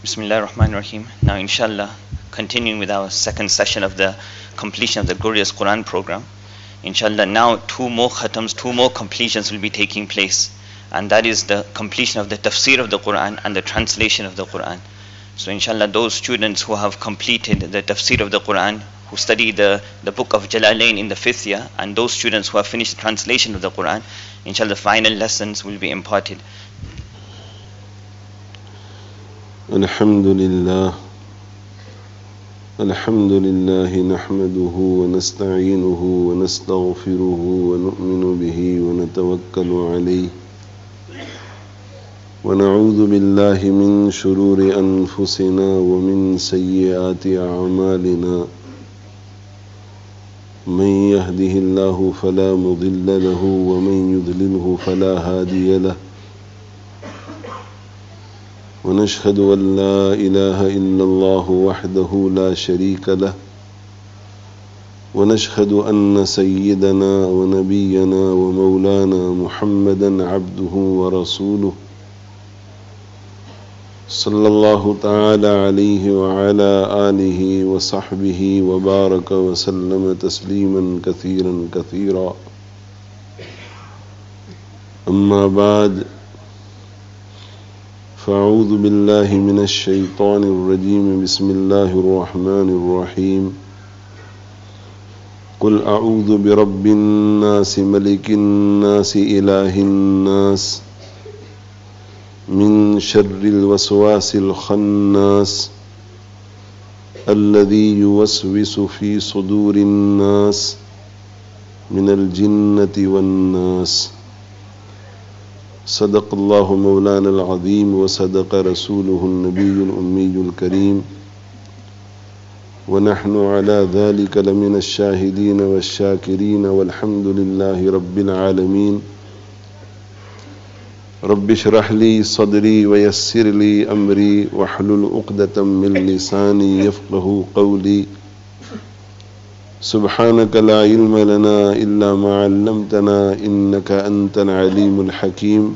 Bismillah ar-Rahman ar-Rahim. Now inshallah, continuing with our second session of the completion of the glorious Quran program. Inshallah, now two more khatams, two more completions will be taking place. And that is the completion of the tafsir of the Quran and the translation of the Quran. So inshallah, those students who have completed the tafsir of the Quran, who study the book of Jalalain in the 5th year, and those students who have finished the translation of the Quran, inshallah, the final lessons will be imparted. الحمد لله نحمده ونستعينه ونستغفره ونؤمن به ونتوكل عليه ونعوذ بالله من شرور أنفسنا ومن سيئات أعمالنا من يهده الله فلا مضل له ومن يضلله فلا هادي له ونشهد أن لا إله إلا الله وحده لا شريك له ونشهد أن سيدنا ونبينا ومولانا محمدا عبده ورسوله صلى الله تعالى عليه وعلى آله وصحبه وبارك وسلم تسليما كثيرا كثيرا أما بعد فأعوذ بالله من الشيطان الرجيم بسم الله الرحمن الرحيم قل أعوذ برب الناس ملك الناس إله الناس من شر الوسواس الخناس الذي يوسوس في صدور الناس من الجنة والناس صدق الله مولانا العظيم وصدق رسوله النبي الأمي الكريم ونحن على ذلك لمن الشاهدين والشاكرين والحمد لله رب العالمين رب اشرح لي صدري ويسر لي أمري واحلل عقدة من لساني يفقهوا قولي سبحانك لا علم لنا إلا ما علمتنا إنك أنت العليم الحكيم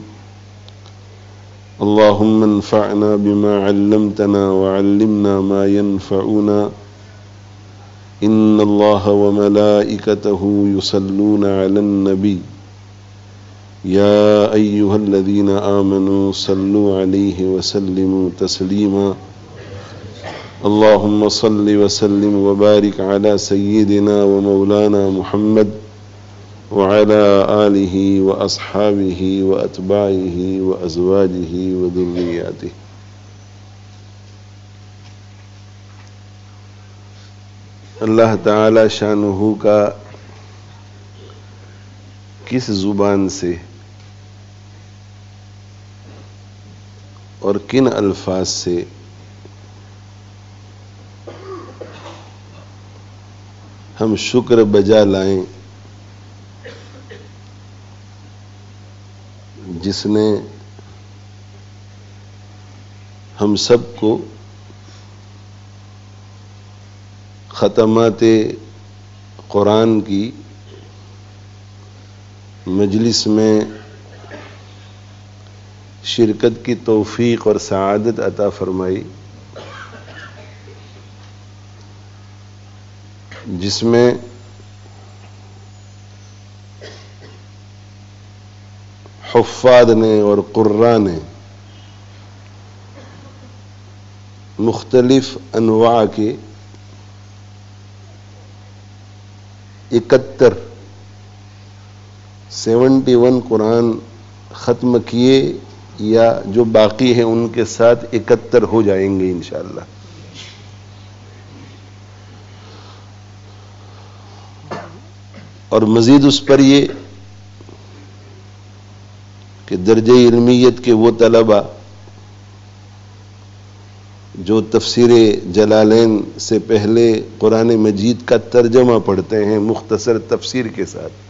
اللهم انفعنا بما علمتنا وعلمنا ما ينفعنا إن الله وملائكته يصلون على النبي يا أيها الذين آمنوا صلوا عليه وسلموا تسليما اللهم صل وسلم وبارك على سيدنا ومولانا محمد وعلى آله وأصحابه وأتباعه وأزواجه وذرياته اللہ تعالی شانہ کا کس زبان سے اور کن الفاظ سے ہم شکر بجا لائیں جس نے ہم سب کو ختمات قرآن کی مجلس میں شرکت کی توفیق اور سعادت عطا فرمائی، جس میں حفاظ نے اور قراء نے مختلف انواع کے 71 قرآن ختم کیے یا جو باقی ہیں ان کے ساتھ 71 ہو جائیں گے انشاءاللہ۔ اور مزید اس پر یہ کہ درجہ علمیت کے وہ طلبہ جو تفسیر جلالین سے پہلے قرآن مجید کا ترجمہ پڑھتے ہیں مختصر تفسیر کے ساتھ،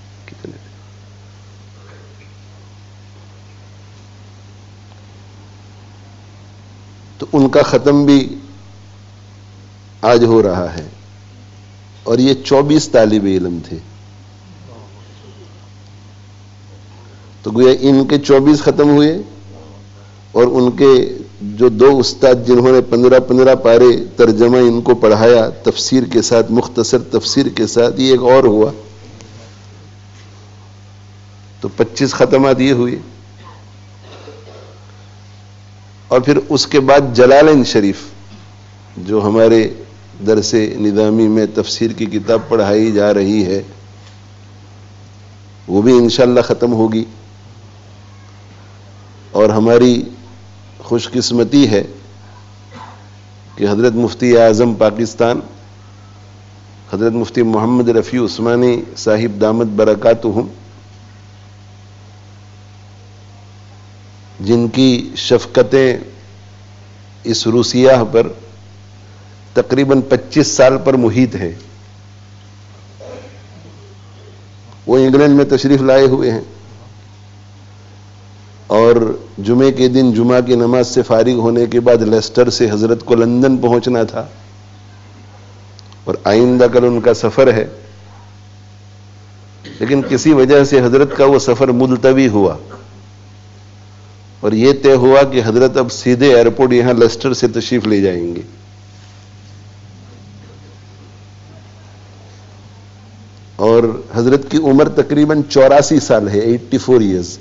تو ان کا ختم بھی آج ہو رہا ہے، اور یہ 24 طالب علم تھے، تو گویا ان کے 24 ختم ہوئے اور ان کے جو دو استاد جنہوں نے 15 پارے ترجمہ ان کو پڑھایا تفسیر کے ساتھ، مختصر تفسیر کے ساتھ، یہ ایک اور ہوا تو 25 ختمات یہ ہوئی. اور پھر اس کے بعد جلالین شریف جو ہمارے درس نظامی میں تفسیر کی کتاب پڑھائی جا رہی ہے وہ بھی انشاءاللہ ختم ہوگی. اور ہماری خوش قسمتی ہے کہ حضرت مفتی اعظم پاکستان حضرت مفتی محمد رفیع عثمانی صاحب دامت برکاتہم، جن کی شفقتیں اس روسیہ پر تقریباً 25 سال پر محیط ہیں، وہ انگلینڈ میں تشریف لائے ہوئے ہیں اور جمعے کے دن جمعہ کی نماز سے فارغ ہونے کے بعد لیسٹر سے حضرت کو لندن پہنچنا تھا اور آئندہ کل ان کا سفر ہے، لیکن کسی وجہ سے حضرت کا وہ سفر ملتوی ہوا اور یہ طے ہوا کہ حضرت اب سیدھے ایئرپورٹ یہاں لیسٹر سے تشریف لے جائیں گے. اور حضرت کی عمر تقریباً 84 سال ہے، 84 ایئرز.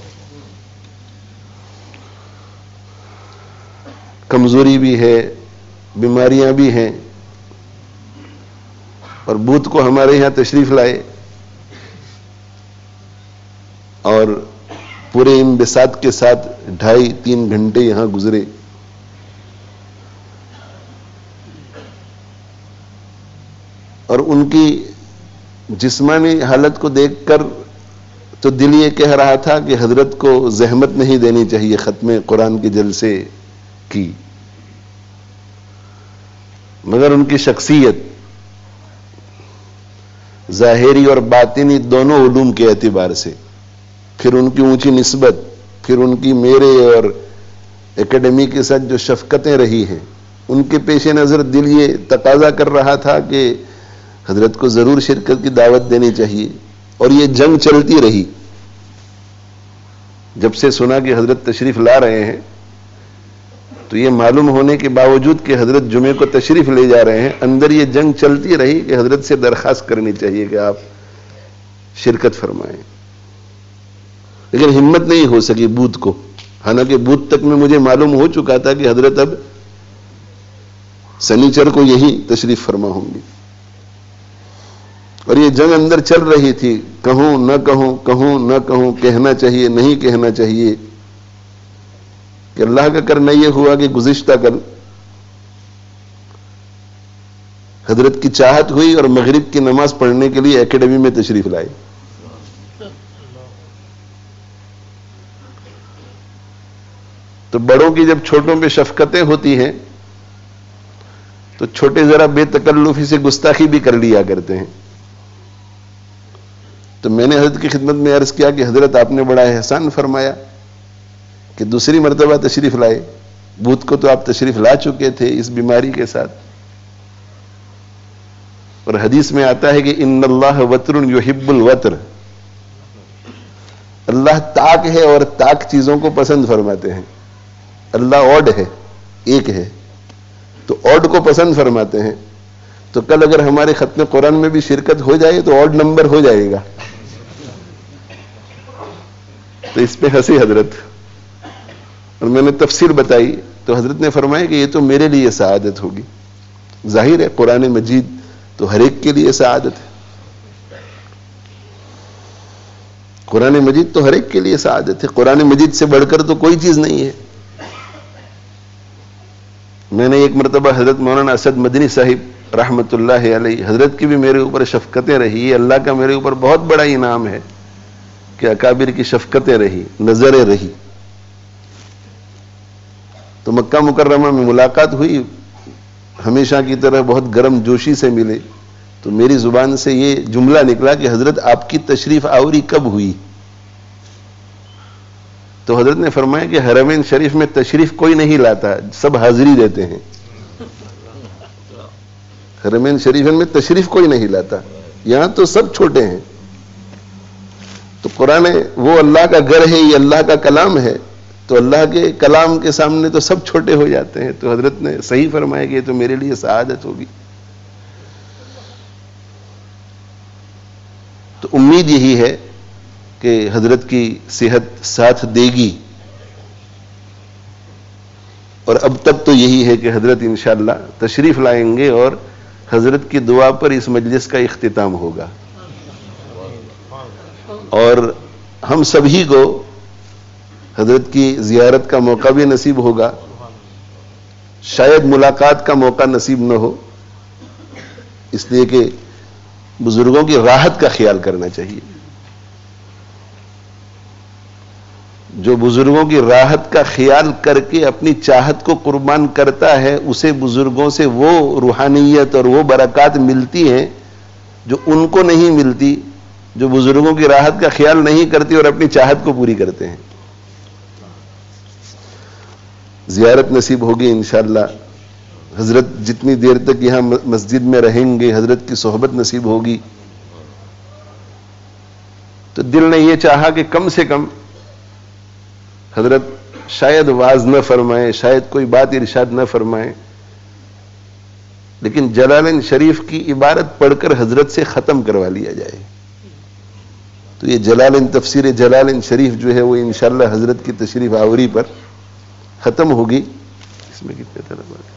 کمزوری بھی ہے، بیماریاں بھی ہیں، اور بدھ کو ہمارے یہاں تشریف لائے اور پورے انبساط کے ساتھ 2.5-3 گھنٹے یہاں گزرے. اور ان کی جسمانی حالت کو دیکھ کر تو دل یہ کہہ رہا تھا کہ حضرت کو زحمت نہیں دینی چاہیے ختم قرآن کے جلسے کی، مگر ان کی شخصیت ظاہری اور باطنی دونوں علوم کے اعتبار سے، پھر ان کی اونچی نسبت، پھر ان کی میرے اور اکیڈمی کے ساتھ جو شفقتیں رہی ہیں، ان کے پیش نظر دل یہ تقاضا کر رہا تھا کہ حضرت کو ضرور شرکت کی دعوت دینی چاہیے. اور یہ جنگ چلتی رہی. جب سے سنا کہ حضرت تشریف لا رہے ہیں تو یہ معلوم ہونے کے باوجود کہ حضرت جمعے کو تشریف لے جا رہے ہیں، اندر یہ جنگ چلتی رہی کہ حضرت سے درخواست کرنی چاہیے کہ آپ شرکت فرمائیں. لیکن ہمت نہیں ہو سکی بدھ کو، حالانکہ بدھ تک میں مجھے معلوم ہو چکا تھا کہ حضرت اب سنیچر کو یہی تشریف فرما ہوں گی. اور یہ جنگ اندر چل رہی تھی، کہوں نہ کہوں، کہوں نہ کہوں، کہنا چاہیے نہیں کہنا چاہیے، کہ اللہ کا کرنا یہ ہوا کہ گزشتہ کل حضرت کی چاہت ہوئی اور مغرب کی نماز پڑھنے کے لیے اکیڈمی میں تشریف لائے. تو بڑوں کی جب چھوٹوں پہ شفقتیں ہوتی ہیں تو چھوٹے ذرا بے تکلفی سے گستاخی بھی کر لیا کرتے ہیں. تو میں نے حضرت کی خدمت میں عرض کیا کہ حضرت آپ نے بڑا احسان فرمایا کہ دوسری مرتبہ تشریف لائے. بدھ کو تو آپ تشریف لا چکے تھے اس بیماری کے ساتھ، اور حدیث میں آتا ہے کہ ان اللہ وتر یحب الوتر، اللہ طاق ہے اور طاق چیزوں کو پسند فرماتے ہیں. اللہ اوڈ ہے، ایک ہے، تو اوڈ کو پسند فرماتے ہیں. تو کل اگر ہمارے ختم قرآن میں بھی شرکت ہو جائے تو اوڈ نمبر ہو جائے گا. تو اس پہ ہنسی حضرت، اور میں نے تفسیر بتائی تو حضرت نے فرمایا کہ یہ تو میرے لیے سعادت ہوگی. ظاہر ہے قرآن مجید تو ہر ایک کے لیے سعادت ہے، قرآن مجید تو ہر ایک کے لیے سعادت ہے. قرآن مجید سے بڑھ کر تو کوئی چیز نہیں ہے. میں نے ایک مرتبہ حضرت مولانا اسد مدنی صاحب رحمت اللہ علیہ، حضرت کی بھی میرے اوپر شفقتیں رہی، یہ اللہ کا میرے اوپر بہت بڑا انعام ہے کہ اکابر کی شفقتیں رہی، نظریں رہی. تو مکہ مکرمہ میں ملاقات ہوئی، ہمیشہ کی طرح بہت گرم جوشی سے ملے. تو میری زبان سے یہ جملہ نکلا کہ حضرت آپ کی تشریف آوری کب ہوئی؟ تو حضرت نے فرمایا کہ حرمین شریف میں تشریف کوئی نہیں لاتا، سب حاضری دیتے ہیں. حرمین شریف میں تشریف کوئی نہیں لاتا، یہاں تو سب چھوٹے ہیں. تو قرآن وہ اللہ کا گھر ہے، یہ اللہ کا کلام ہے، تو اللہ کے کلام کے سامنے تو سب چھوٹے ہو جاتے ہیں. تو حضرت نے صحیح فرمایا کہ یہ تو میرے لیے سعادت ہوگی. تو امید یہی ہے کہ حضرت کی صحت ساتھ دے گی، اور اب تک تو یہی ہے کہ حضرت انشاءاللہ تشریف لائیں گے اور حضرت کی دعا پر اس مجلس کا اختتام ہوگا، اور ہم سبھی کو حضرت کی زیارت کا موقع بھی نصیب ہوگا. شاید ملاقات کا موقع نصیب نہ ہو، اس لیے کہ بزرگوں کی راحت کا خیال کرنا چاہیے. جو بزرگوں کی راحت کا خیال کر کے اپنی چاہت کو قربان کرتا ہے، اسے بزرگوں سے وہ روحانیت اور وہ برکات ملتی ہیں جو ان کو نہیں ملتی، جو بزرگوں کی راحت کا خیال نہیں کرتے اور اپنی چاہت کو پوری کرتے ہیں. زیارت نصیب ہوگی انشاءاللہ. حضرت جتنی دیر تک یہاں مسجد میں رہیں گے حضرت کی صحبت نصیب ہوگی. تو دل نے یہ چاہا کہ کم سے کم حضرت شاید واز نہ فرمائیں، شاید کوئی بات ارشاد نہ فرمائیں، لیکن جلالین شریف کی عبارت پڑھ کر حضرت سے ختم کروا لیا جائے. تو یہ جلالین تفسیر جلالین شریف جو ہے وہ انشاءاللہ حضرت کی تشریف آوری پر ختم ہوگی. اس میں کتنے طلباء ہیں؟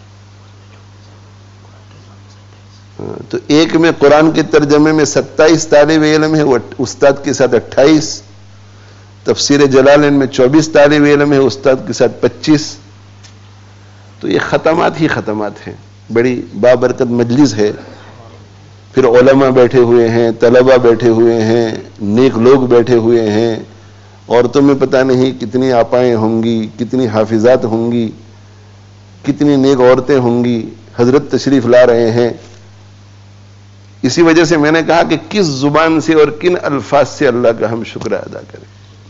تو ایک میں قرآن کے ترجمے میں 27 طالب علم ہے، وہ استاد کے ساتھ 28. تفسیر جلالین میں 24 طالب علم ہے، استاد کے ساتھ 25. تو یہ ختمات ہی ختمات ہیں. بڑی بابرکت مجلس ہے. پھر علماء بیٹھے ہوئے ہیں، طلباء بیٹھے ہوئے ہیں، نیک لوگ بیٹھے ہوئے ہیں. عورتوں میں پتہ نہیں کتنی آپائیں ہوں گی، کتنی حافظات ہوں گی، کتنی نیک عورتیں ہوں گی. حضرت تشریف لا رہے ہیں. اسی وجہ سے میں نے کہا کہ کس زبان سے اور کن الفاظ سے اللہ کا ہم شکر ادا کریں.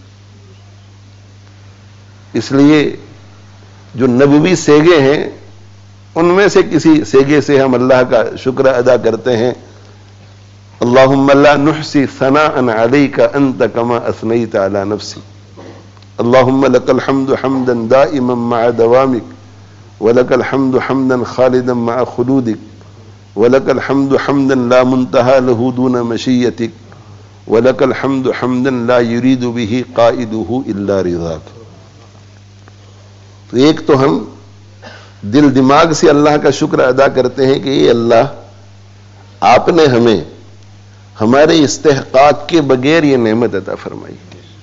اس لیے جو نبوی سیگے ہیں ان میں سے کسی سیگے سے ہم اللہ کا شکر ادا کرتے ہیں. اللہم لا نحصی ثناء علیک انت کما اثنیت علی نفسی. اللہم لک الحمد حمدا دائما مع دوامک ولک الحمد حمدا خالدا مع خلودک وَلَكَ الْحَمْدُ حَمْدًا لَا مُنْتَهَى لَهُ دُونَ مَشِيَّتِكَ وَلَكَ الْحَمْدُ حَمْدًا لَا يُرِيدُ بِهِ قَائِدُهُ إِلَّا رِضَاكَ. تو ایک تو ہم دل دماغ سے اللہ کا شکر ادا کرتے ہیں کہ اے اللہ، آپ نے ہمیں ہمارے استحقاق کے بغیر یہ نعمت عطا فرمائی،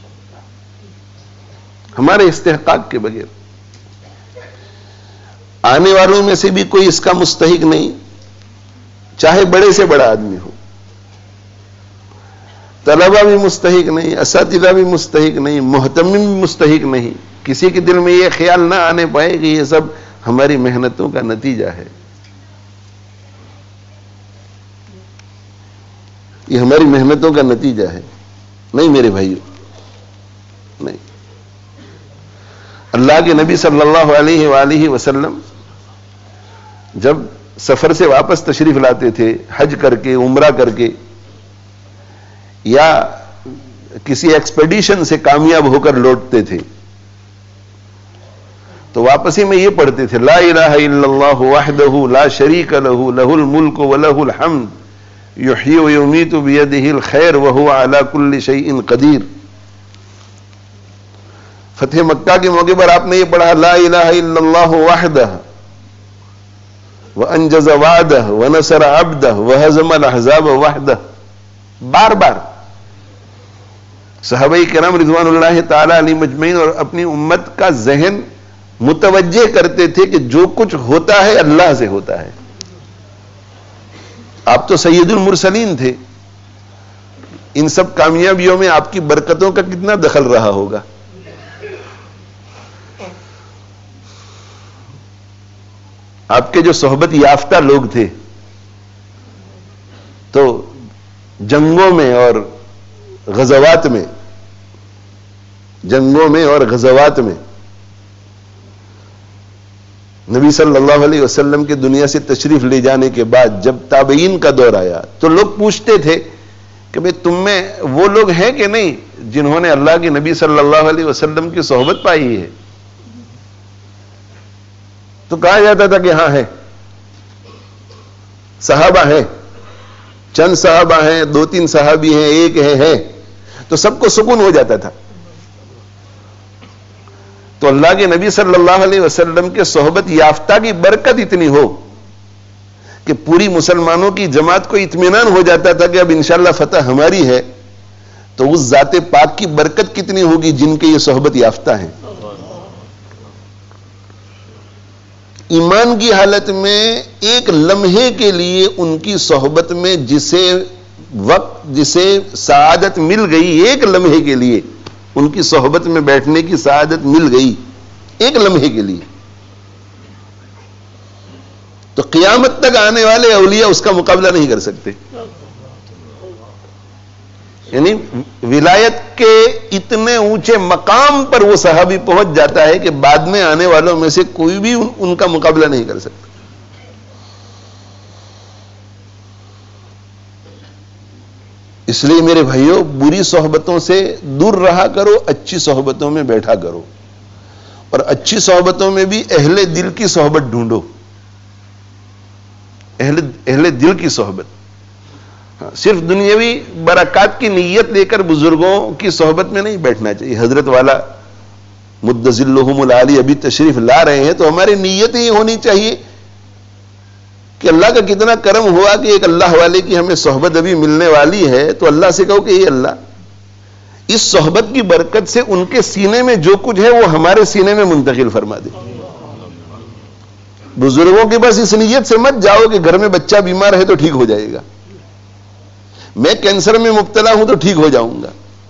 ہمارے استحقاق کے بغیر. آنے والوں میں سے بھی کوئی اس کا مستحق نہیں، چاہے بڑے سے بڑا آدمی ہو. طلبہ بھی مستحق نہیں، اساتذہ بھی مستحق نہیں، محتمم بھی مستحق نہیں. کسی کے دل میں یہ خیال نہ آنے پائے کہ یہ سب ہماری محنتوں کا نتیجہ ہے، یہ ہماری محنتوں کا نتیجہ ہے. نہیں میرے بھائیو، نہیں. اللہ کے نبی صلی اللہ علیہ وآلہ وسلم جب سفر سے واپس تشریف لاتے تھے، حج کر کے، عمرہ کر کے، یا کسی ایکسپیڈیشن سے کامیاب ہو کر لوٹتے تھے، تو واپسی میں یہ پڑھتے تھے لا الہ الا اللہ وحدہ لا شریک لہ لہ الملک ولہ الحمد یحیی ویمیت بیدہ الخیر وہو علی کل شیء قدیر. فتح مکہ کے موقع پر آپ نے یہ پڑھا لا الہ الا اللہ وحدہ وانجز وعدہ ونصر عبدہ وہزم الاحزاب وحدہ. بار بار صحابہ کرام رضوان اللہ تعالی علیہ مجمعین اور اپنی امت کا ذہن متوجہ کرتے تھے کہ جو کچھ ہوتا ہے اللہ سے ہوتا ہے. آپ تو سید المرسلین تھے، ان سب کامیابیوں میں آپ کی برکتوں کا کتنا دخل رہا ہوگا. آپ کے جو صحبت یافتہ لوگ تھے تو جنگوں میں اور غزوات میں نبی صلی اللہ علیہ وسلم کے دنیا سے تشریف لے جانے کے بعد جب تابعین کا دور آیا تو لوگ پوچھتے تھے کہ بھئی تم میں وہ لوگ ہیں کہ نہیں جنہوں نے اللہ کے نبی صلی اللہ علیہ وسلم کی صحبت پائی ہے. تو کہا جاتا تھا کہ ہاں ہے، صحابہ ہیں، چند صحابہ ہیں، 2-3 صحابی ہیں، ایک ہے، تو سب کو سکون ہو جاتا تھا. تو اللہ کے نبی صلی اللہ علیہ وسلم کے صحبت یافتہ کی برکت اتنی ہو کہ پوری مسلمانوں کی جماعت کو اطمینان ہو جاتا تھا کہ اب انشاءاللہ فتح ہماری ہے. تو اس ذات پاک کی برکت کتنی ہوگی جن کے یہ صحبت یافتہ ہیں. ایمان کی حالت میں ایک لمحے کے لیے ان کی صحبت میں جسے سعادت مل گئی، ایک لمحے کے لیے ان کی صحبت میں بیٹھنے کی سعادت مل گئی، ایک لمحے کے لیے، تو قیامت تک آنے والے اولیاء اس کا مقابلہ نہیں کر سکتے. یعنی ولایت کے اتنے اونچے مقام پر وہ صحابی پہنچ جاتا ہے کہ بعد میں آنے والوں میں سے کوئی بھی ان کا مقابلہ نہیں کر سکتا. اس لیے میرے بھائیوں، بری صحبتوں سے دور رہا کرو، اچھی صحبتوں میں بیٹھا کرو، اور اچھی صحبتوں میں بھی اہل دل کی صحبت ڈھونڈو. اہل دل کی صحبت، صرف دنیاوی برکات کی نیت لے کر بزرگوں کی صحبت میں نہیں بیٹھنا چاہیے. حضرت والا مد ظلہم العالی ابھی تشریف لا رہے ہیں، تو ہماری نیت ہی ہونی چاہیے کہ اللہ کا کتنا کرم ہوا کہ ایک اللہ والے کی ہمیں صحبت ابھی ملنے والی ہے. تو اللہ سے کہو کہ یہ اللہ اس صحبت کی برکت سے ان کے سینے میں جو کچھ ہے وہ ہمارے سینے میں منتقل فرما دے. بزرگوں کے بس اس نیت سے مت جاؤ کہ گھر میں بچہ بیمار ہے تو ٹھیک ہو جائے گا، میں کینسر میں مبتلا ہوں تو ٹھیک ہو جاؤں گا،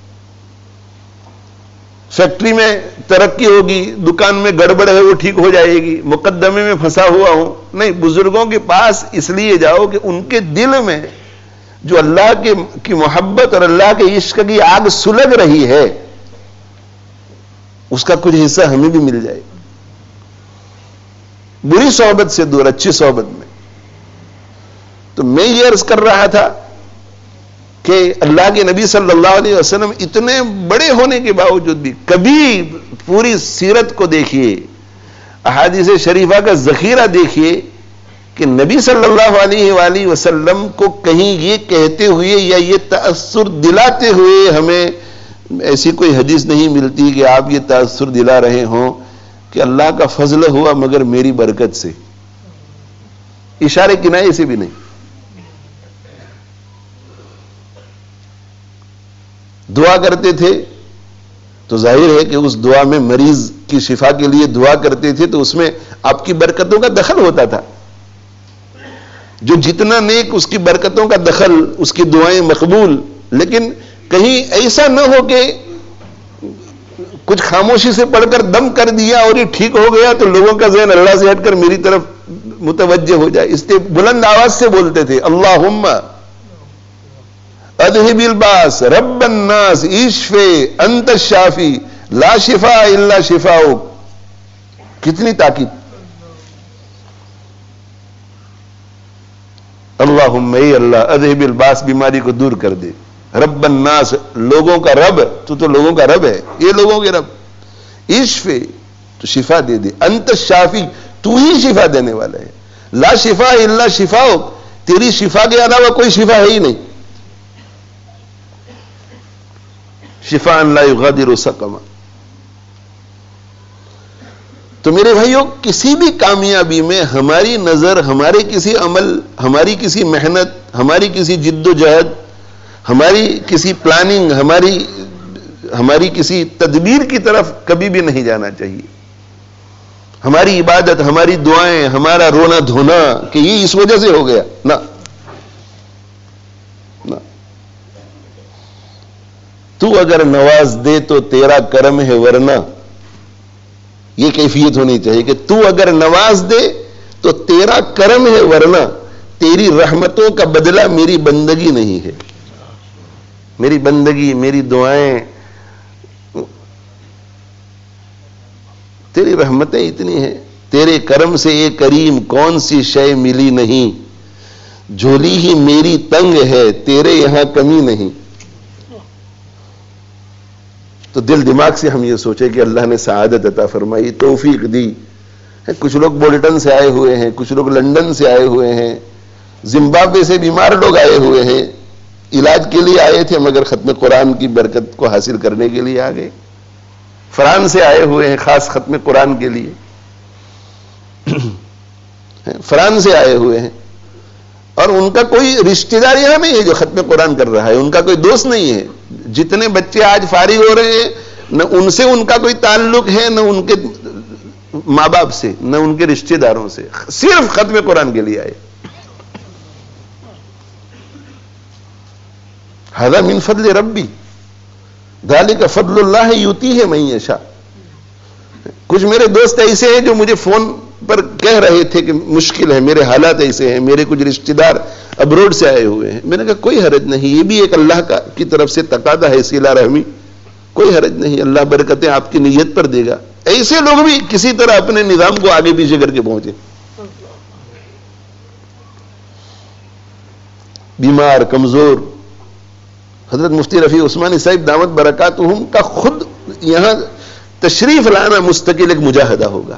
فیکٹری میں ترقی ہوگی، دکان میں گڑبڑ ہے وہ ٹھیک ہو جائے گی، مقدمے میں پھنسا ہوا ہوں. نہیں، بزرگوں کے پاس اس لیے جاؤ کہ ان کے دل میں جو اللہ کی محبت اور اللہ کے عشق کی آگ سلگ رہی ہے اس کا کچھ حصہ ہمیں بھی مل جائے. بری صحبت سے دور، اچھی صحبت میں. تو میں یہ عرض کر رہا تھا کہ اللہ کے نبی صلی اللہ علیہ وسلم اتنے بڑے ہونے کے باوجود بھی کبھی پوری سیرت کو دیکھیے، احادیث شریفہ کا ذخیرہ دیکھیے کہ نبی صلی اللہ علیہ وآلہ وسلم کو کہیں یہ کہتے ہوئے یا یہ تأثر دلاتے ہوئے ہمیں ایسی کوئی حدیث نہیں ملتی کہ آپ یہ تأثر دلا رہے ہوں کہ اللہ کا فضل ہوا مگر میری برکت سے. اشارے کنائے سے بھی نہیں. دعا کرتے تھے تو ظاہر ہے کہ اس دعا میں مریض کی شفا کے لیے دعا کرتے تھے تو اس میں آپ کی برکتوں کا دخل ہوتا تھا. جو جتنا نیک اس کی برکتوں کا دخل، اس کی دعائیں مقبول. لیکن کہیں ایسا نہ ہو کہ کچھ خاموشی سے پڑھ کر دم کر دیا اور یہ ٹھیک ہو گیا تو لوگوں کا ذہن اللہ سے ہٹ کر میری طرف متوجہ ہو جائے. اس لیے بلند آواز سے بولتے تھے اللہم اذہب الباس رب الناس اشفی انت الشافی لا شفاء الا شفاؤک. کتنی تاکید. اللہم اے اللہ اذہب الباس بیماری کو دور کر دے، رب الناس لوگوں کا رب، تو لوگوں کا رب ہے، یہ لوگوں کے رب، اشفی تو شفا دے دے، انت الشافی تو ہی شفا دینے والا ہے، لا شفاء الا شفاؤک تیری شفا کے علاوہ کوئی شفا ہے ہی نہیں. شفاء لا یغادر سقما. تو میرے بھائیوں، کسی بھی کامیابی میں ہماری نظر ہمارے کسی عمل، ہماری کسی محنت، ہماری کسی جد و جہد، ہماری کسی پلاننگ، ہماری کسی تدبیر کی طرف کبھی بھی نہیں جانا چاہیے. ہماری عبادت، ہماری دعائیں، ہمارا رونا دھونا کہ یہ اس وجہ سے ہو گیا، نہ. تو اگر نواز دے تو تیرا کرم ہے ورنہ، یہ کیفیت ہونی چاہیے کہ تو اگر نواز دے تو تیرا کرم ہے ورنہ تیری رحمتوں کا بدلہ میری بندگی نہیں ہے. میری بندگی، میری دعائیں، تیری رحمتیں اتنی ہیں، تیرے کرم سے اے کریم کون سی شے ملی نہیں، جھولی ہی میری تنگ ہے تیرے یہاں کمی نہیں. تو دل دماغ سے ہم یہ سوچے کہ اللہ نے سعادت عطا فرمائی، توفیق دی کچھ لوگ بولٹن سے آئے ہوئے ہیں, کچھ لوگ لندن سے آئے ہوئے ہیں, زمبابوے سے بیمار لوگ آئے ہوئے ہیں, علاج کے لیے آئے تھے مگر ختم قرآن کی برکت کو حاصل کرنے کے لیے آ گئے. فرانس سے آئے ہوئے ہیں خاص ختم قرآن کے لیے, فرانس سے آئے ہوئے ہیں, اور ان کا کوئی رشتہ دار یہاں نہیں ہے جو ختم قرآن کر رہا ہے, ان کا کوئی دوست نہیں ہے. جتنے بچے آج فارغ ہو رہے ہیں نہ ان سے ان کا کوئی تعلق ہے, نہ ان کے ماں باپ سے, نہ ان کے رشتہ داروں سے, صرف ختم قرآن کے لیے آئے. ھذا من فضل ربی ذالک فضل اللہ یؤتیہ من یشاء. کچھ میرے دوست ایسے ہیں جو مجھے فون پر کہہ رہے تھے کہ مشکل ہے, میرے حالات ایسے ہیں, میرے کچھ رشتہ دار ابروڈ سے آئے ہوئے ہیں. میں نے کہا کوئی حرج نہیں, یہ بھی ایک اللہ کی طرف سے تقاضا ہے صلہ رحمی, کوئی حرج نہیں, اللہ برکتیں آپ کی نیت پر دے گا. ایسے لوگ بھی کسی طرح اپنے نظام کو آگے پیچھے کر کے پہنچے. بیمار کمزور, حضرت مفتی رفیع عثمانی صاحب دامت برکاتہم کا خود یہاں تشریف لانا مستقل ایک مجاہدہ ہوگا.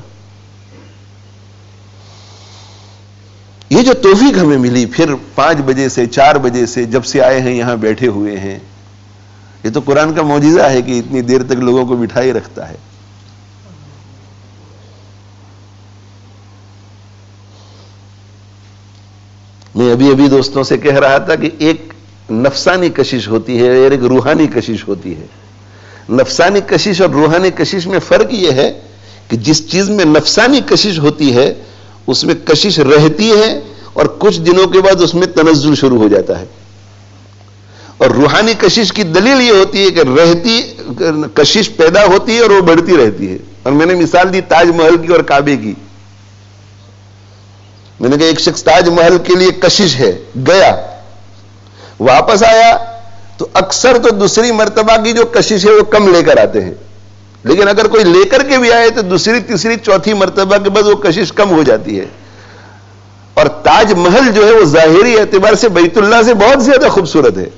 یہ جو توفیق ہمیں ملی پھر 5 بجے سے 4 بجے سے جب سے آئے ہیں یہاں بیٹھے ہوئے ہیں, یہ تو قرآن کا معجزہ ہے کہ اتنی دیر تک لوگوں کو بٹھائے رکھتا ہے. میں ابھی دوستوں سے کہہ رہا تھا کہ ایک نفسانی کشش ہوتی ہے اور ایک روحانی کشش ہوتی ہے. نفسانی کشش اور روحانی کشش میں فرق یہ ہے کہ جس چیز میں نفسانی کشش ہوتی ہے اس میں کشش رہتی ہے اور کچھ دنوں کے بعد اس میں تنزل شروع ہو جاتا ہے. اور روحانی کشش کی دلیل یہ ہوتی ہے کہ رہتی کشش پیدا ہوتی ہے اور وہ بڑھتی رہتی ہے. اور میں نے مثال دی تاج محل کی اور کعبے کی. میں نے کہا ایک شخص تاج محل کے لیے کشش ہے, گیا واپس آیا تو اکثر تو دوسری مرتبہ کی جو کشش ہے وہ کم لے کر آتے ہیں, لیکن اگر کوئی لے کر کے بھی آئے تو دوسری تیسری چوتھی مرتبہ کے بعد وہ کشش کم ہو جاتی ہے. اور تاج محل جو ہے وہ ظاہری اعتبار سے بیت اللہ سے بہت زیادہ خوبصورت ہے,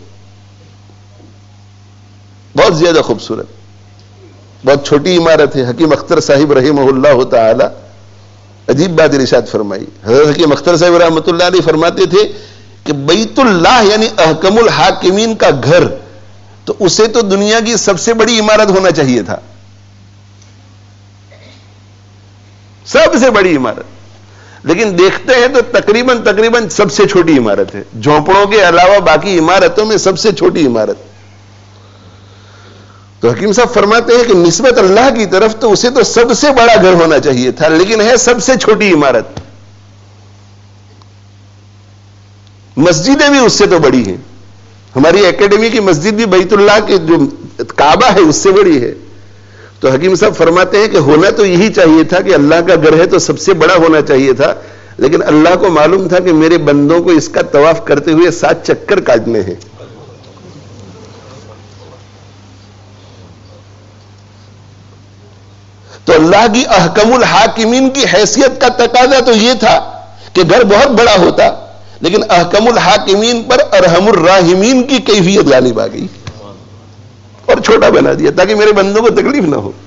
بہت زیادہ خوبصورت, بہت چھوٹی عمارت ہے. حکیم اختر صاحب رحمہ اللہ تعالی عجیب بات ارشاد فرمائی. حضرت حکیم اختر صاحب رحمۃ اللہ علیہ فرماتے تھے کہ بیت اللہ یعنی احکم الحاکمین کا گھر, تو اسے تو دنیا کی سب سے بڑی عمارت ہونا چاہیے تھا, سب سے بڑی عمارت, لیکن دیکھتے ہیں تو تقریباً سب سے چھوٹی عمارت ہے. جھونپڑوں کے علاوہ باقی عمارتوں میں سب سے چھوٹی عمارت. تو حکیم صاحب فرماتے ہیں کہ نسبت اللہ کی طرف تو اسے تو سب سے بڑا گھر ہونا چاہیے تھا, لیکن ہے سب سے چھوٹی عمارت. مسجدیں بھی اس سے تو بڑی ہیں. ہماری اکیڈمی کی مسجد بھی بیت اللہ کے جو کعبہ ہے اس سے بڑی ہے. تو حکیم صاحب فرماتے ہیں کہ ہونا تو یہی چاہیے تھا کہ اللہ کا گھر ہے تو سب سے بڑا ہونا چاہیے تھا, لیکن اللہ کو معلوم تھا کہ میرے بندوں کو اس کا طواف کرتے ہوئے 7 چکر کاٹنے ہیں. تو اللہ کی احکم الحاکمین کی حیثیت کا تقاضا تو یہ تھا کہ گھر بہت بڑا ہوتا, لیکن احکم الحاکمین پر ارحم الراحمین کی کیفیت غالب آ گئی اور چھوٹا بنا دیا تاکہ میرے بندوں کو تکلیف نہ ہو.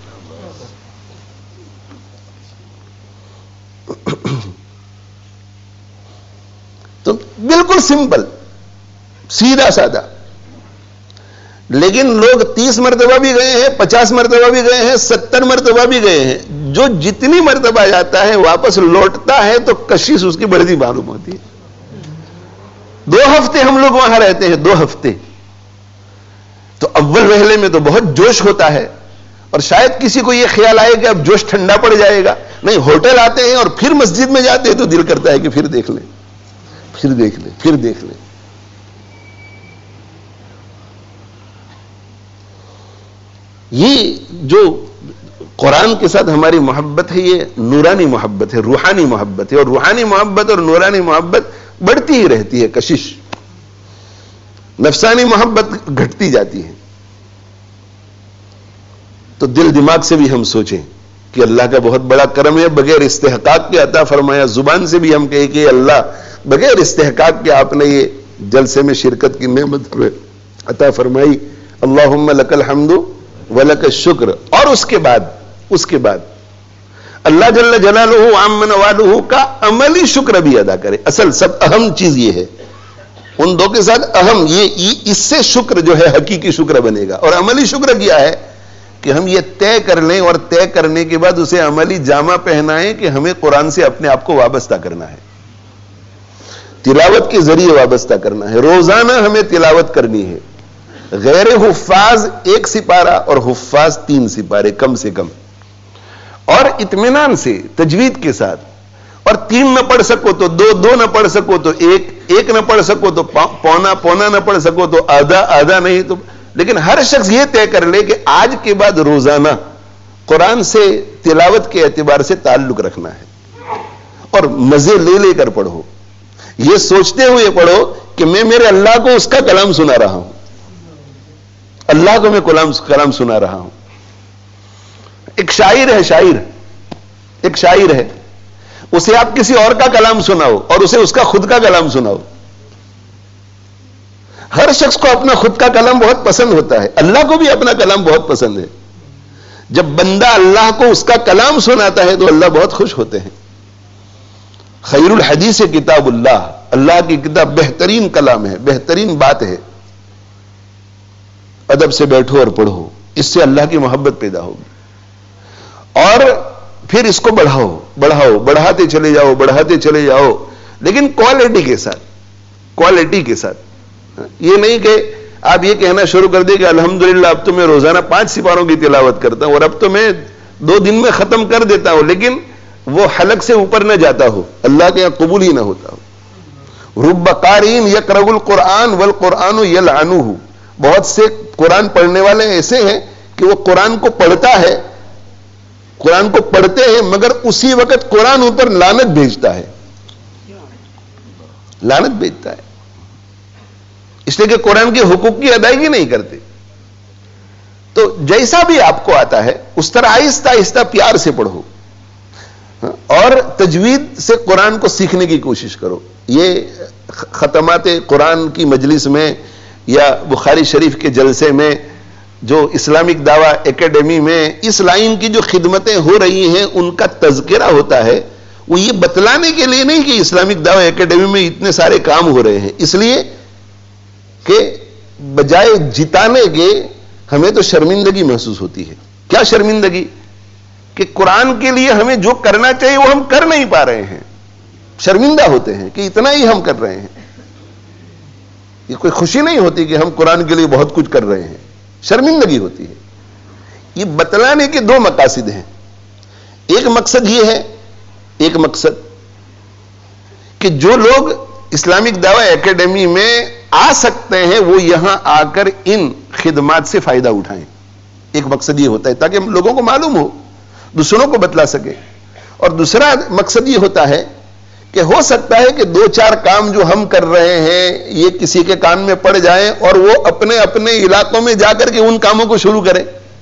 تو بالکل سمپل, سیدھا سادہ. لیکن لوگ 30 مرتبہ بھی گئے ہیں, 50 مرتبہ بھی گئے ہیں, 70 مرتبہ بھی گئے ہیں. جو جتنی مرتبہ جاتا ہے واپس لوٹتا ہے تو کشش اس کی بڑھتی معلوم ہوتی ہے. 2 ہفتے ہم لوگ وہاں رہتے ہیں, 2 ہفتے. تو اول وہلے میں تو بہت جوش ہوتا ہے, اور شاید کسی کو یہ خیال آئے کہ اب جوش ٹھنڈا پڑ جائے گا. نہیں, ہوٹل آتے ہیں اور پھر مسجد میں جاتے ہیں تو دل کرتا ہے کہ پھر دیکھ لیں, پھر دیکھ لیں, پھر دیکھ لیں. یہ جو قرآن کے ساتھ ہماری محبت ہے یہ نورانی محبت ہے, روحانی محبت ہے. اور روحانی محبت اور نورانی محبت بڑھتی ہی رہتی ہے کشش. نفسانی محبت گھٹتی جاتی ہے. تو دل دماغ سے بھی ہم سوچیں کہ اللہ کا بہت بڑا کرم ہے, بغیر استحقاق کے عطا فرمایا. زبان سے بھی ہم کہیں کہ اللہ بغیر استحقاق کے آپ نے یہ جلسے میں شرکت کی نعمت عطا فرمائی. اللہم لک الحمد ولک الشکر. اور اس کے بعد اللہ جل جلالہ عام نوالہ کا عملی شکر بھی ادا کرے. اصل سب اہم چیز یہ ہے, ان دو کے ساتھ اہم یہ, اس سے شکر جو ہے حقیقی شکر بنے گا. اور عملی شکر کیا ہے کہ ہم یہ طے کر لیں اور طے کرنے کے بعد اسے عملی جامہ پہنائیں کہ ہمیں قرآن سے اپنے آپ کو وابستہ کرنا ہے, تلاوت کے ذریعے وابستہ کرنا ہے. روزانہ ہمیں تلاوت کرنی ہے. غیر حفاظ 1 سپارہ اور حفاظ 3 سپارے کم سے کم, اور اطمینان سے تجوید کے ساتھ. اور 3 نہ پڑھ سکو تو 2, 2 نہ پڑھ سکو تو 1, 1 نہ پڑھ سکو تو پونا, پونا نہ پڑھ سکو تو آدھا, آدھا نہیں تو. لیکن ہر شخص یہ طے کر لے کہ آج کے بعد روزانہ قرآن سے تلاوت کے اعتبار سے تعلق رکھنا ہے, اور مزے لے لے کر پڑھو. یہ سوچتے ہوئے پڑھو کہ میں میرے اللہ کو اس کا کلام سنا رہا ہوں, اللہ کو میں کلام سنا رہا ہوں. ایک شاعر ہے, ایک شاعر ہے, اسے آپ کسی اور کا کلام سناؤ اور اسے اس کا خود کا کلام سناؤ. ہر شخص کو اپنا خود کا کلام بہت پسند ہوتا ہے, اللہ کو بھی اپنا کلام بہت پسند ہے. جب بندہ اللہ کو اس کا کلام سناتا ہے تو اللہ بہت خوش ہوتے ہیں. خیر الحدیث کتاب اللہ, اللہ کی کتاب بہترین کلام ہے, بہترین بات ہے. ادب سے بیٹھو اور پڑھو, اس سے اللہ کی محبت پیدا ہوگی. اور پھر اس کو بڑھاؤ, بڑھاؤ, بڑھاتے چلے جاؤ, بڑھاتے چلے جاؤ, لیکن کوالٹی کے ساتھ, کوالٹی کے ساتھ. یہ نہیں کہ آپ یہ کہنا شروع کر دیں کہ الحمدللہ اب تو میں روزانہ 5 سپاروں کی تلاوت کرتا ہوں اور اب تو میں 2 دن میں ختم کر دیتا ہوں, لیکن وہ حلق سے اوپر نہ جاتا ہو, اللہ کے یہاں قبول ہی نہ ہوتا ہو. رب قارئ یقرأ القرآن والقرآن یلعنہ, بہت سے قرآن پڑھنے والے ایسے ہیں کہ وہ قرآن کو پڑھتا ہے, قرآن کو پڑھتے ہیں, مگر اسی وقت قرآن اوپر لعنت بھیجتا ہے, لعنت بھیجتا ہے, اس لیے کہ قرآن کے حقوق کی ادائیگی نہیں کرتے. تو جیسا بھی آپ کو آتا ہے اس طرح آہستہ آہستہ پیار سے پڑھو, اور تجوید سے قرآن کو سیکھنے کی کوشش کرو. یہ ختمات قرآن کی مجلس میں یا بخاری شریف کے جلسے میں, جو اسلامک دعویٰ اکیڈمی میں اس لائن کی جو خدمتیں ہو رہی ہیں ان کا تذکرہ ہوتا ہے, وہ یہ بتلانے کے لیے نہیں کہ اسلامک دعویٰ اکیڈمی میں اتنے سارے کام ہو رہے ہیں, اس لیے کہ بجائے جتانے کے ہمیں تو شرمندگی محسوس ہوتی ہے. کیا شرمندگی؟ کہ قرآن کے لیے ہمیں جو کرنا چاہیے وہ ہم کر نہیں پا رہے ہیں, شرمندہ ہوتے ہیں کہ اتنا ہی ہم کر رہے ہیں. یہ کوئی خوشی نہیں ہوتی کہ ہم قرآن کے لیے بہت کچھ کر رہے ہیں, شرمندگی ہوتی ہے. یہ بتلانے کے 2 مقاصد ہیں. ایک مقصد یہ ہے, ایک مقصد کہ جو لوگ اسلامک دعویٰ اکیڈمی میں آ سکتے ہیں وہ یہاں آ کر ان خدمات سے فائدہ اٹھائیں. ایک مقصد یہ ہوتا ہے تاکہ لوگوں کو معلوم ہو, دوسروں کو بتلا سکے. اور دوسرا مقصد یہ ہوتا ہے کہ ہو سکتا ہے کہ 2-4 کام جو ہم کر رہے ہیں یہ کسی کے کان میں پڑ جائیں اور وہ اپنے اپنے علاقوں میں جا کر کے ان کاموں کو شروع کریں,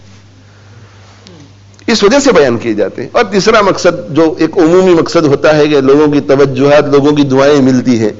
اس وجہ سے بیان کیے جاتے ہیں. اور تیسرا مقصد جو ایک عمومی مقصد ہوتا ہے کہ لوگوں کی توجہات, لوگوں کی دعائیں ملتی ہیں.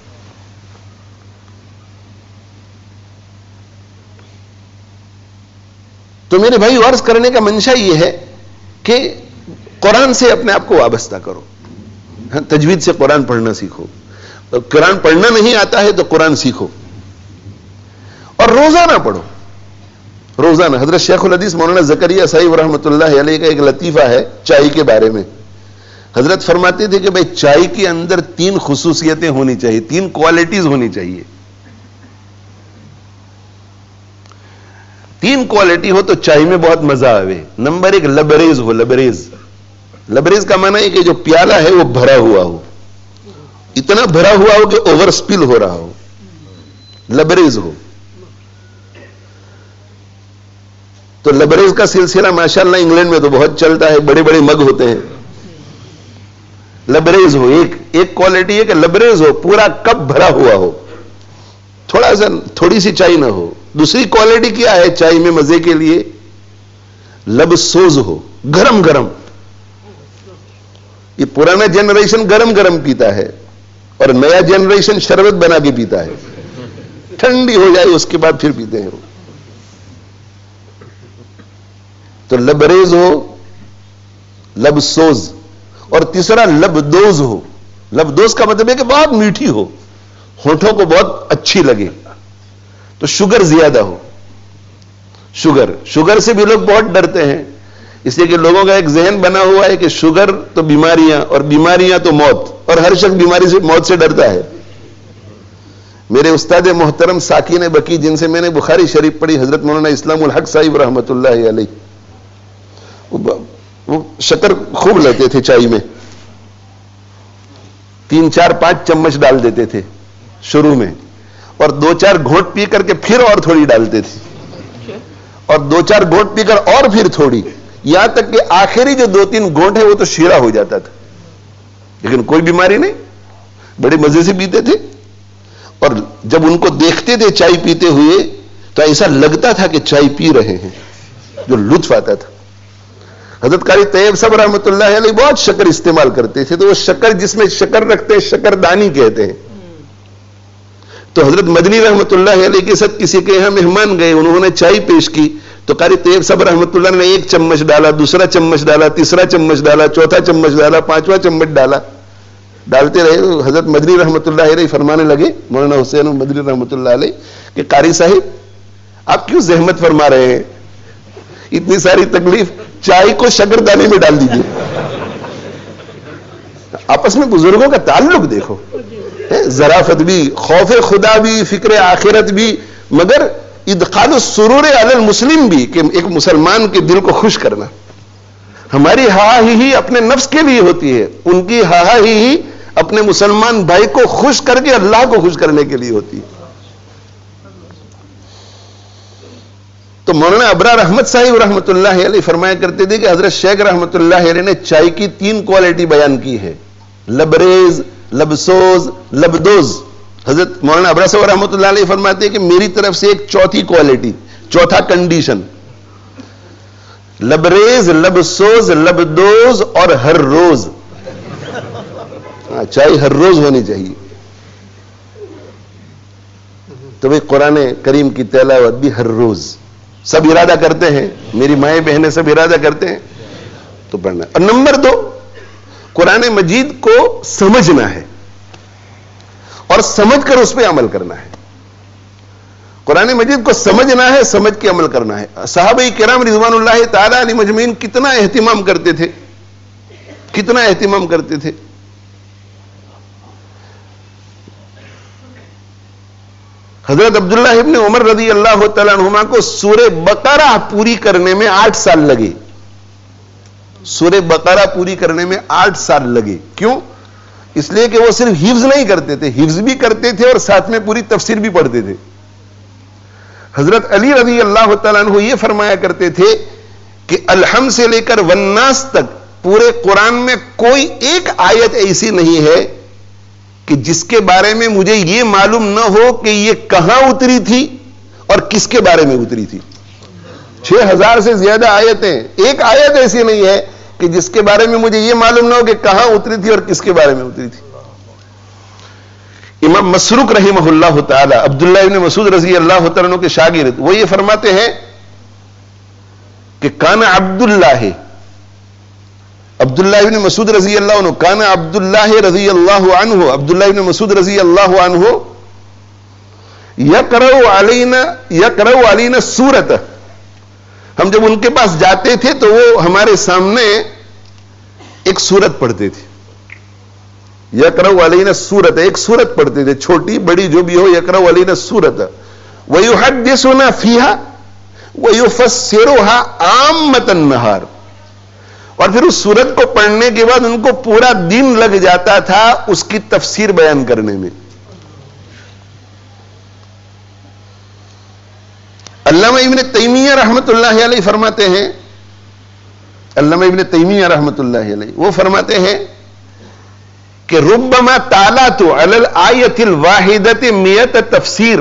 تو میرے بھائی عرض کرنے کا منشا یہ ہے کہ قرآن سے اپنے آپ کو وابستہ کرو, تجوید سے قرآن پڑھنا سیکھو. قرآن پڑھنا نہیں آتا ہے تو قرآن سیکھو اور روزانہ پڑھو, روزانہ. حضرت شیخ الحدیث مولانا زکریا صاحب رحمۃ اللہ علیہ کا ایک لطیفہ ہے چائے کے بارے میں. حضرت فرماتے تھے کہ بھائی چائے کے اندر 3 خصوصیتیں ہونی چاہیے, 3 کوالٹیز ہونی چاہیے. 3 کوالٹی ہو تو چائے میں بہت مزہ آئے. نمبر 1 لبریز ہو. لبریز, لبریز کا معنی ہے کہ جو پیالہ ہے وہ بھرا ہوا ہو, اتنا بھرا ہوا ہو کہ اوور سپل ہو رہا ہو, لبریز ہو. تو لبریز کا سلسلہ ماشاءاللہ انگلینڈ میں تو بہت چلتا ہے, بڑے بڑے مگ ہوتے ہیں. لبریز ہو, ایک کوالٹی ہے کہ لبریز ہو, پورا کپ بھرا ہوا ہو, تھوڑی سی چائے نہ ہو. دوسری کوالٹی کیا ہے چائے میں مزے کے لیے؟ لب سوز ہو, گرم گرم. یہ پرانا جنریشن گرم گرم پیتا ہے اور نیا جنریشن شربت بنا کے پیتا ہے, ٹھنڈی ہو جائے اس کے بعد پھر پیتے ہیں. تو لبریز ہو, لبسوز، اور تیسرا لبدوز ہو. لبدوز کا مطلب ہے کہ بہت میٹھی ہو، ہونٹوں کو بہت اچھی لگے. تو شوگر زیادہ ہو. شوگر سے بھی لوگ بہت ڈرتے ہیں، اس لیے کہ لوگوں کا ایک ذہن بنا ہوا ہے کہ شوگر تو بیماریاں، اور بیماریاں تو موت، اور ہر شخص بیماری سے، موت سے ڈرتا ہے. میرے استاد محترم ساکین بکی، جن سے میں نے بخاری شریف پڑھی، حضرت مولانا اسلام الحق صاحب رحمۃ اللہ علیہ، وہ شکر خوب لیتے تھے چائے میں، 3 4 5 چمچ ڈال دیتے تھے شروع میں، اور 2 4 گھونٹ پی کر کے پھر اور تھوڑی ڈالتے تھے، اور 2 4 گھونٹ پی کر اور پھر تھوڑی، یہاں تک کہ آخری جو 2 3 گھونٹ ہے وہ تو شیرہ ہو جاتا تھا. لیکن کوئی بیماری نہیں، بڑے مزے سے پیتے تھے. اور جب ان کو دیکھتے تھے چائے پیتے ہوئے تو ایسا لگتا تھا کہ چائے پی رہے ہیں، جو لطف آتا تھا. حضرت قاری طیب صاحب رحمۃ اللہ علیہ بہت شکر استعمال کرتے تھے، تو وہ شکر جس میں شکر رکھتے ہیں شکر دانی کہتے ہیں. تو حضرت مدنی رحمۃ اللہ علیہ کے ساتھ کسی کے یہاں مہمان گئے، انہوں نے چائے پیش کی تو قاری طیب صاحب رحمۃ اللہ نے 1 چمچ ڈالا، دوسرا چمچ ڈالا، تیسرا چمچ ڈالا، چوتھا چمچ ڈالا، 5واں چمچ ڈالا، ڈالتے رہے. حضرت مدنی رحمۃ اللہ علیہ فرمانے لگے، مولانا حسین مدنی رحمۃ اللہ علیہ، کہ قاری صاحب آپ کیوں زحمت فرما رہے ہیں، اتنی ساری تکلیف، چائے کو شکر دانے میں ڈال دیجیے. آپس میں بزرگوں کا تعلق دیکھو، ظرافت بھی، خوف خدا بھی، فکر آخرت بھی، مگر ادخال السرور علی المسلم بھی، کہ ایک مسلمان کے دل کو خوش کرنا. ہماری ہا ہی اپنے نفس کے لیے ہوتی ہے، ان کی ہا ہی اپنے مسلمان بھائی کو خوش کر کے اللہ کو خوش کرنے کے لیے ہوتی ہے. تو مولانا ابرار احمد صاحب رحمۃ اللہ علیہ فرمایا کرتے تھے کہ حضرت شیخ رحمۃ اللہ علیہ نے چائے کی 3 کوالٹی بیان کی ہے، لبریز، لبسوز، لبدوز. حضرت مولانا ابرار صاحب رحمۃ اللہ علیہ فرماتے ہیں کہ میری طرف سے ایک چوتھی کوالٹی، چوتھا کنڈیشن، لبریز، لبسوز، لبدوز اور ہر روز. چائے ہر روز ہونی چاہیے. تو بھائی قرآن کریم کی تلاوت بھی ہر روز، سب ارادہ کرتے ہیں، میری مائیں بہنیں سب ارادہ کرتے ہیں تو پڑھنا. اور نمبر 2، قرآن مجید کو سمجھنا ہے اور سمجھ کر اس پہ عمل کرنا ہے. قرآن مجید کو سمجھنا ہے، سمجھ کے عمل کرنا ہے. صحابہ کرام رضوان اللہ تعالی علیہم اجمعین کتنا اہتمام کرتے تھے، کتنا اہتمام کرتے تھے. حضرت عبداللہ ابن عمر رضی اللہ تعالیٰ عنہما کو سورہ بقرہ پوری کرنے میں 8 سال لگے. سورہ بقرہ پوری کرنے میں 8 سال لگے. کیوں؟ اس لیے کہ وہ صرف حفظ نہیں کرتے تھے، حفظ بھی کرتے تھے اور ساتھ میں پوری تفسیر بھی پڑھتے تھے. حضرت علی رضی اللہ تعالیٰ عنہ یہ فرمایا کرتے تھے کہ الحمد سے لے کر والناس تک پورے قرآن میں کوئی ایک آیت ایسی نہیں ہے کہ جس کے بارے میں مجھے یہ معلوم نہ ہو کہ یہ کہاں اتری تھی اور کس کے بارے میں اتری تھی. 6000 سے زیادہ آیتیں، ایک آیت ایسی نہیں ہے کہ جس کے بارے میں مجھے یہ معلوم نہ ہو کہ کہاں اتری تھی اور کس کے بارے میں اتری تھی. امام مسروق رحمہ اللہ تعالی، عبداللہ ابن مسعود رضی اللہ تعالیٰ عنہ کے شاگرد، وہ یہ فرماتے ہیں کہ کان عبداللہ ابن مسعود رضی اللہ عنہ، کان عبداللہ رضی اللہ عنہ، عبداللہ ابن مسعود رضی اللہ عنہ یقرأ علینا سورۃ. ہم جب ان کے پاس جاتے تھے تو وہ ہمارے سامنے ایک سورت پڑھتے تھے. یقرأ علینا سورۃ، ایک سورت پڑھتے تھے، چھوٹی بڑی جو بھی ہو، یقرأ علینا سورۃ. ویحدثنا فیہا ویفسرها عامۃ النہار. اور پھر اس سورت کو پڑھنے کے بعد ان کو پورا دن لگ جاتا تھا اس کی تفسیر بیان کرنے میں. علامہ ابن تیمیہ رحمت اللہ علیہ فرماتے ہیں، علامہ ابن تیمیہ رحمت اللہ علیہ وہ فرماتے ہیں کہ ربما تالات علی الآیۃ الواحدۃ 100 تفسیر.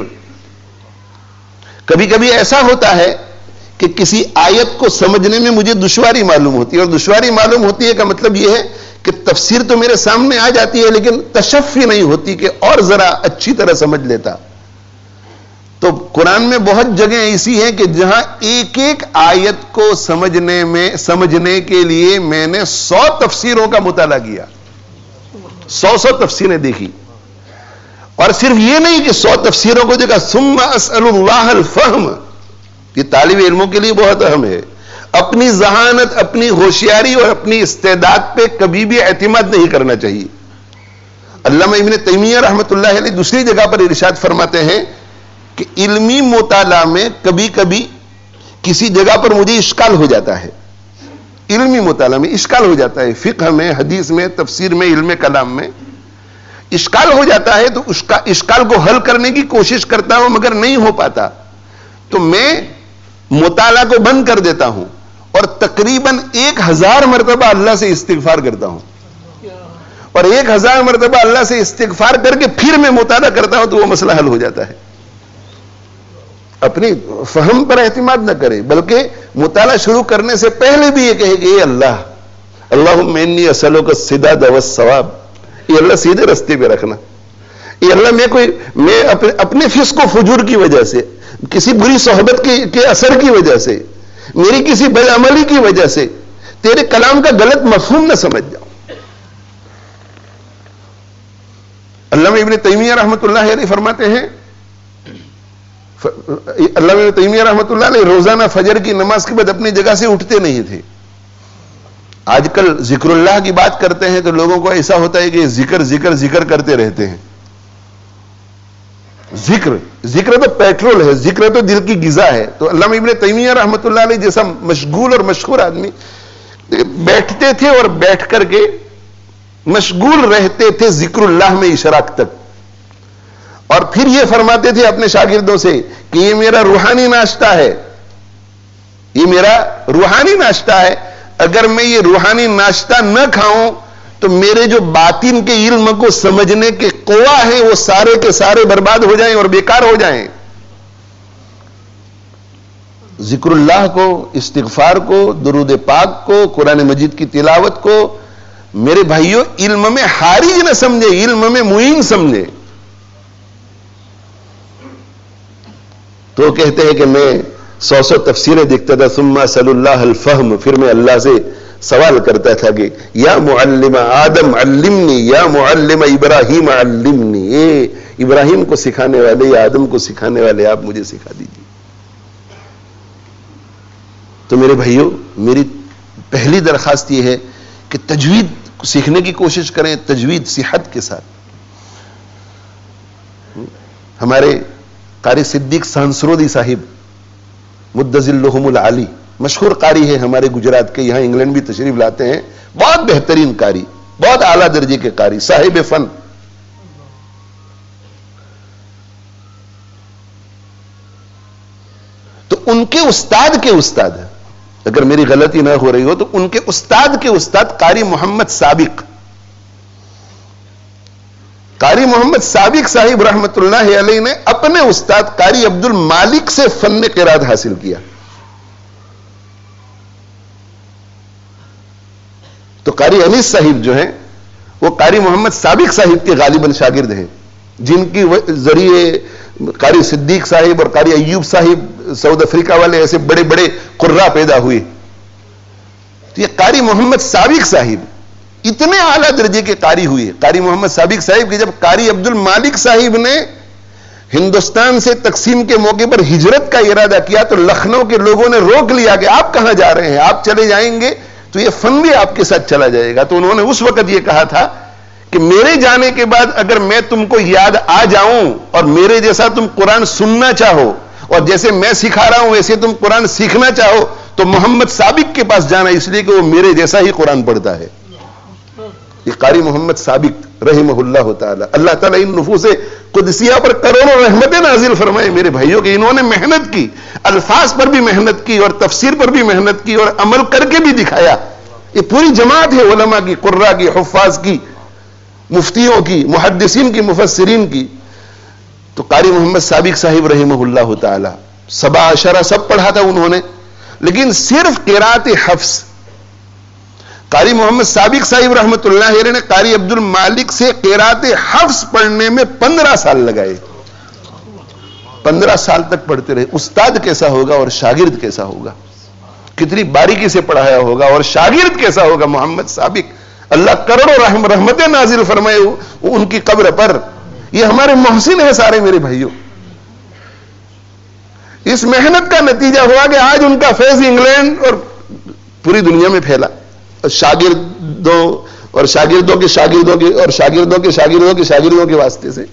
کبھی کبھی ایسا ہوتا ہے کہ کسی آیت کو سمجھنے میں مجھے دشواری معلوم ہوتی ہے، اور دشواری معلوم ہوتی ہے کا مطلب یہ ہے کہ تفسیر تو میرے سامنے آ جاتی ہے لیکن تشفی نہیں ہوتی کہ اور ذرا اچھی طرح سمجھ لیتا. تو قرآن میں بہت جگہیں ایسی ہیں کہ جہاں ایک ایک آیت کو سمجھنے کے لیے میں نے 100 تفسیروں کا مطالعہ کیا، 100 تفسیریں دیکھی، اور صرف یہ نہیں کہ 100 تفسیروں کو دیکھا، ثم اسأل اللہ الفہم، یہ طالب علموں کے لیے بہت اہم ہے۔ اپنی ذہانت، اپنی ہوشیاری اور اپنی استعداد پہ کبھی بھی اعتماد نہیں کرنا چاہیے۔ علامہ ابن تیمیہ رحمۃ اللہ علیہ دوسری جگہ پر ارشاد فرماتے ہیں کہ علمی مطالعہ میں کبھی کبھی کسی جگہ پر مجھے اشکال ہو جاتا ہے، علمی مطالعہ میں اشکال ہو جاتا ہے، فقہ میں، حدیث میں، تفسیر میں، علم کلام میں اشکال ہو جاتا ہے، تو اس کا اشکال کو حل کرنے کی کوشش کرتا ہوں مگر نہیں ہو پاتا، تو میں مطالعہ کو بند کر دیتا ہوں اور تقریباً 1000 مرتبہ اللہ سے استغفار کرتا ہوں، اور 1000 مرتبہ اللہ سے استغفار کر کے پھر میں مطالعہ کرتا ہوں تو وہ مسئلہ حل ہو جاتا ہے۔ اپنی فہم پر اعتماد نہ کرے، بلکہ مطالعہ شروع کرنے سے پہلے بھی یہ کہے کہ اے اللہ، اللہم انی اسألک السداد والصواب، اے اللہ سیدھے رستے پہ رکھنا، اے اللہ میں اپنے فسق و فجور کی وجہ سے، کسی بری صحبت کے اثر کی وجہ سے، میری کسی بد عملی کی وجہ سے تیرے کلام کا غلط مفہوم نہ سمجھ جاؤں۔ علامہ ابن تیمیہ رحمۃ اللہ علیہ فرماتے ہیں، علامہ ابن تیمیہ رحمۃ اللہ علیہ روزانہ فجر کی نماز کے بعد اپنی جگہ سے اٹھتے نہیں تھے۔ آج کل ذکر اللہ کی بات کرتے ہیں تو لوگوں کو ایسا ہوتا ہے کہ ذکر کرتے رہتے ہیں۔ ذکر تو پیٹرول ہے، ذکر تو دل کی غذا ہے۔ تو علامہ ابن تیمیہ رحمۃ اللہ علیہ جیسا مشغول اور مشہور آدمی بیٹھتے تھے اور بیٹھ کر کے مشغول رہتے تھے ذکر اللہ میں اشراق تک، اور پھر یہ فرماتے تھے اپنے شاگردوں سے کہ یہ میرا روحانی ناشتہ ہے، یہ میرا روحانی ناشتہ ہے، اگر میں یہ روحانی ناشتہ نہ کھاؤں تو میرے جو باطن کے علم کو سمجھنے کے قوا ہیں وہ سارے کے سارے برباد ہو جائیں اور بیکار ہو جائیں۔ ذکر اللہ کو، استغفار کو، درود پاک کو، قرآن مجید کی تلاوت کو میرے بھائیوں علم میں حارج نہ سمجھے، علم میں معین سمجھے۔ تو کہتے ہیں کہ میں 100 تفسیریں دیکھتا تھا، ثم اسأل اللہ الفہم، پھر میں اللہ سے سوال کرتا تھا کہ یا معلم آدم علمنی، یا معلم ابراہیم علمنی، اے ابراہیم کو سکھانے والے یا آدم کو سکھانے والے آپ مجھے سکھا دیجیے۔ تو میرے بھائیوں میری پہلی درخواست یہ ہے کہ تجوید سیکھنے کی کوشش کریں، تجوید صحت کے ساتھ۔ ہمارے قاری صدیق سہنسرودی صاحب مدظلہم العالی مشہور قاری ہے ہمارے گجرات کے، یہاں انگلینڈ بھی تشریف لاتے ہیں، بہت بہترین قاری، بہت اعلیٰ درجے کے قاری، صاحب فن۔ تو ان کے استاد کے استاد، اگر میری غلطی نہ ہو رہی ہو تو ان کے استاد کے استاد قاری محمد سابق، قاری محمد سابق صاحب رحمت اللہ علیہ نے اپنے استاد قاری عبد المالک سے فن قرات حاصل کیا۔ تو قاری انیس صاحب جو ہیں وہ قاری محمد سابق صاحب کے غالباً شاگرد ہیں، جن کی ذریعے قاری صدیق صاحب اور قاری ایوب صاحب ساؤتھ افریقہ والے ایسے بڑے بڑے قراء پیدا ہوئے۔ تو یہ قاری محمد سابق صاحب اتنے اعلیٰ درجے کے قاری ہوئے، قاری محمد سابق صاحب کے جب قاری عبد المالک صاحب نے ہندوستان سے تقسیم کے موقع پر ہجرت کا ارادہ کیا تو لکھنؤ کے لوگوں نے روک لیا کہ آپ کہاں جا رہے ہیں، آپ چلے جائیں گے تو یہ فن بھی آپ کے ساتھ چلا جائے گا۔ تو انہوں نے اس وقت یہ کہا تھا کہ میرے جانے کے بعد اگر میں تم کو یاد آ جاؤں اور میرے جیسا تم قرآن سننا چاہو اور جیسے میں سکھا رہا ہوں ویسے تم قرآن سیکھنا چاہو تو محمد سابق کے پاس جانا، اس لیے کہ وہ میرے جیسا ہی قرآن پڑھتا ہے۔ یہ قاری محمد سابق رحمہ اللہ تعالی، اللہ تعالیٰ ان نفوس قدسیہ پر کروڑوں رحمتیں نازل فرمائے میرے بھائیوں کہ انہوں نے محنت کی، الفاظ پر بھی محنت کی اور تفسیر پر بھی محنت کی اور عمل کر کے بھی دکھایا۔ یہ پوری جماعت ہے علماء کی، قراء کی، حفاظ کی، مفتیوں کی، محدثین کی، مفسرین کی۔ تو قاری محمد سابق صاحب رحمہ اللہ تعالی 17 سب پڑھا تھا انہوں نے، لیکن صرف قرات حفظ قاری محمد سابق صاحب رحمت اللہ علیہ نے قاری عبد المالک سے قرات حفظ پڑھنے میں 15 سال لگائے۔ 15 سال تک پڑھتے رہے. استاد کیسا ہوگا اور شاگرد کیسا ہوگا, کتنی باریکی سے پڑھایا ہوگا اور شاگرد کیسا ہوگا. محمد سابق, اللہ کروڑوں رحمتیں نازل فرمائے ان کی قبر پر. یہ ہمارے محسن ہیں سارے میرے بھائیوں. اس محنت کا نتیجہ ہوا کہ آج ان کا فیض انگلینڈ اور پوری دنیا میں پھیلا. شاگردوں اور شاگردوں کے شاگردوں کے اور شاگردوں کے شاگردوں کے شاگردوں کے واسطے سے.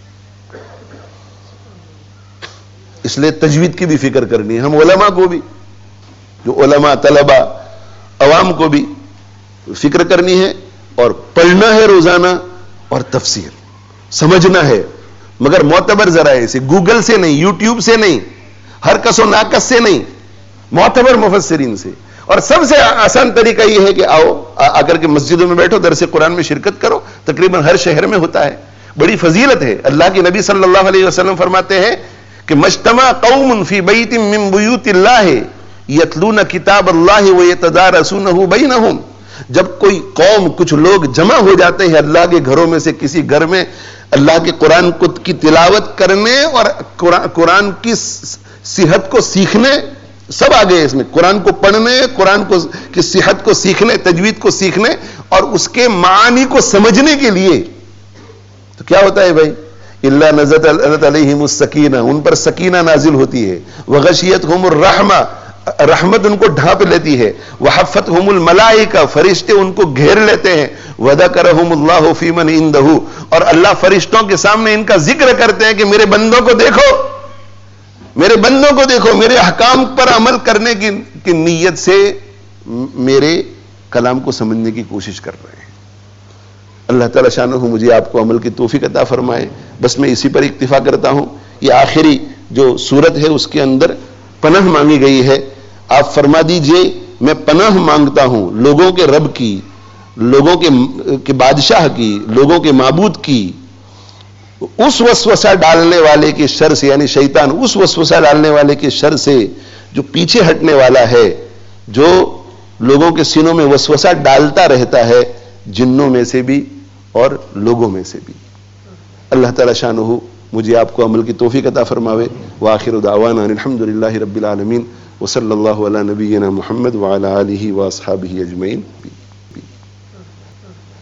اس لیے تجوید کی بھی فکر کرنی ہے. ہم علماء کو بھی, جو علماء طلباء عوام کو بھی فکر کرنی ہے اور پڑھنا ہے روزانہ اور تفسیر سمجھنا ہے, مگر معتبر ذرائع سے, گوگل سے نہیں, یوٹیوب سے نہیں, ہر کس و ناکس سے نہیں, معتبر مفسرین سے. اور سب سے آسان طریقہ یہ ہے کہ آؤ آ کر کے مسجدوں میں بیٹھو, درس قرآن میں شرکت کرو. تقریباً ہر شہر میں ہوتا ہے, بڑی فضیلت ہے. اللہ کے نبی صلی اللہ علیہ وسلم فرماتے ہیں کہ مجتمع قوم فی بیت من بیوت اللہ یتلون کتاب اللہ ویتدارسونہ بینہم. جب کوئی قوم, کچھ لوگ جمع ہو جاتے ہیں اللہ کے گھروں میں سے کسی گھر میں, اللہ کے قرآن کی تلاوت کرنے اور قرآن کی صحت کو سیکھنے, سب آگے اس میں, قرآن کو پڑھنے, قرآن کی صحت کو سیکھنے, تجوید کو سیکھنے اور اس کے معانی کو سمجھنے کے لیے. تو کیا ہوتا ہے بھائی, اللہ نزلت علیہم السکینہ, ان پر سکینہ نازل ہوتی ہے. وغشیتہم الرحمہ, رحمت ان کو ڈھانپ لیتی ہے. وحفتہم الملائکہ, فرشتے ان کو گھیر لیتے ہیں. وذکرہم اللہ فی من عندہ, اور اللہ فرشتوں کے سامنے ان کا ذکر کرتے ہیں کہ میرے بندوں کو دیکھو, میرے بندوں کو دیکھو, میرے احکام پر عمل کرنے کی نیت سے میرے کلام کو سمجھنے کی کوشش کر رہے ہیں. اللہ تعالیٰ شانہ مجھے آپ کو عمل کی توفیق عطا فرمائے. بس میں اسی پر اکتفا کرتا ہوں. یہ آخری جو صورت ہے اس کے اندر پناہ مانگی گئی ہے. آپ فرما دیجئے میں پناہ مانگتا ہوں لوگوں کے رب کی, لوگوں کے بادشاہ کی, لوگوں کے معبود کی, اس وسوسہ ڈالنے والے کے شر سے, یعنی شیطان اس وسوسہ ڈالنے والے کے شر سے جو پیچھے ہٹنے والا ہے, جو لوگوں کے سینوں میں وسوسہ ڈالتا رہتا ہے, جنوں میں سے بھی اور لوگوں میں سے بھی. اللہ تعالی شانہ مجھے آپ کو عمل کی توفیق عطا فرماوے. وآخر دعوانا الحمدللہ رب العالمین, وصلی اللہ علی نبینا محمد وعلی آلہ واصحابہ اجمعین.